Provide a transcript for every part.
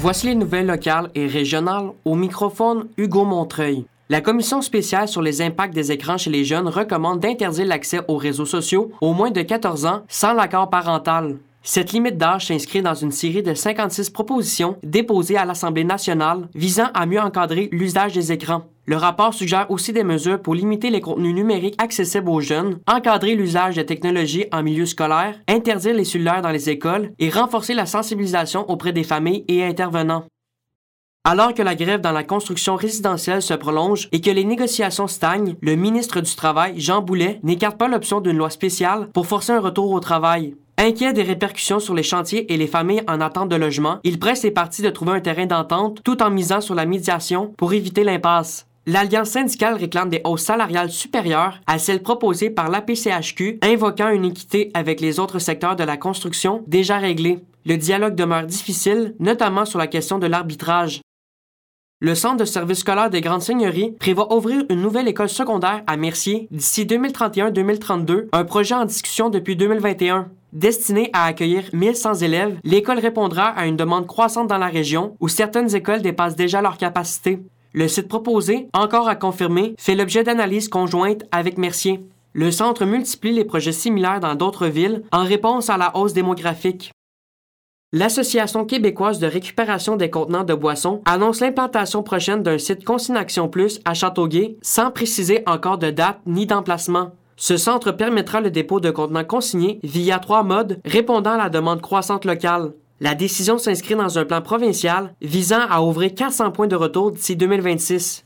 Voici les nouvelles locales et régionales au microphone Hugo Montreuil. La Commission spéciale sur les impacts des écrans chez les jeunes recommande d'interdire l'accès aux réseaux sociaux aux moins de 14 ans sans l'accord parental. Cette limite d'âge s'inscrit dans une série de 56 propositions déposées à l'Assemblée nationale visant à mieux encadrer l'usage des écrans. Le rapport suggère aussi des mesures pour limiter les contenus numériques accessibles aux jeunes, encadrer l'usage de technologies en milieu scolaire, interdire les cellulaires dans les écoles et renforcer la sensibilisation auprès des familles et intervenants. Alors que la grève dans la construction résidentielle se prolonge et que les négociations stagnent, le ministre du Travail, Jean Boulet, n'écarte pas l'option d'une loi spéciale pour forcer un retour au travail. Inquiet des répercussions sur les chantiers et les familles en attente de logement, il presse les partis de trouver un terrain d'entente tout en misant sur la médiation pour éviter l'impasse. L'Alliance syndicale réclame des hausses salariales supérieures à celles proposées par l'APCHQ, invoquant une équité avec les autres secteurs de la construction déjà réglés. Le dialogue demeure difficile, notamment sur la question de l'arbitrage. Le Centre de services scolaires des Grandes Seigneuries prévoit ouvrir une nouvelle école secondaire à Mercier d'ici 2031-2032, un projet en discussion depuis 2021. Destiné à accueillir 1100 élèves, l'école répondra à une demande croissante dans la région où certaines écoles dépassent déjà leur capacité. Le site proposé, encore à confirmer, fait l'objet d'analyses conjointes avec Mercier. Le centre multiplie les projets similaires dans d'autres villes en réponse à la hausse démographique. L'Association québécoise de récupération des contenants de boissons annonce l'implantation prochaine d'un site Consignation Plus à Châteauguay, sans préciser encore de date ni d'emplacement. Ce centre permettra le dépôt de contenants consignés via 3 modes répondant à la demande croissante locale. La décision s'inscrit dans un plan provincial visant à ouvrir 400 points de retour d'ici 2026.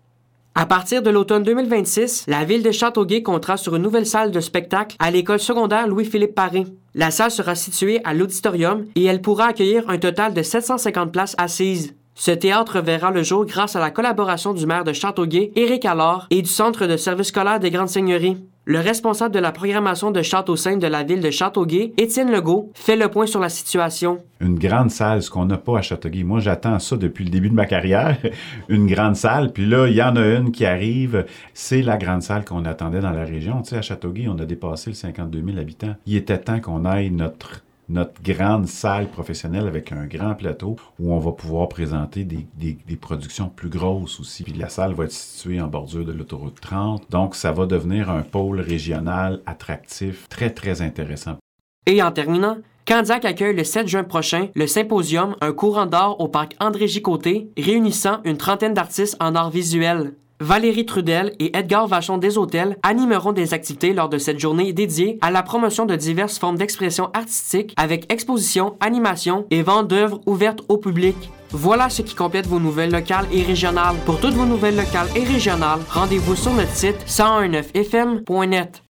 À partir de l'automne 2026, la ville de Châteauguay comptera sur une nouvelle salle de spectacle à l'école secondaire Louis-Philippe Paré. La salle sera située à l'auditorium et elle pourra accueillir un total de 750 places assises. Ce théâtre verra le jour grâce à la collaboration du maire de Châteauguay, Éric Allard, et du Centre de services scolaires des Grandes Seigneuries. Le responsable de la programmation de Château-Sainte de la ville de Châteauguay, Étienne Legault, fait le point sur la situation. Une grande salle, ce qu'on n'a pas à Châteauguay. Moi, j'attends ça depuis le début de ma carrière. Une grande salle. Puis là, il y en a une qui arrive. C'est la grande salle qu'on attendait dans la région. Tu sais, à Châteauguay, on a dépassé le 52 000 habitants. Il était temps qu'on aille notre grande salle professionnelle avec un grand plateau où on va pouvoir présenter des productions plus grosses aussi. Puis la salle va être située en bordure de l'autoroute 30. Donc, ça va devenir un pôle régional attractif, très, très intéressant. Et en terminant, Candiac accueille le 7 juin prochain le symposium Un courant d'art au parc André-Gicoté, réunissant une trentaine d'artistes en art visuel. Valérie Trudel et Edgar Vachon des Hôtels animeront des activités lors de cette journée dédiée à la promotion de diverses formes d'expression artistique avec exposition, animation et vente d'œuvres ouvertes au public. Voilà ce qui complète vos nouvelles locales et régionales. Pour toutes vos nouvelles locales et régionales, rendez-vous sur notre site 1019fm.net.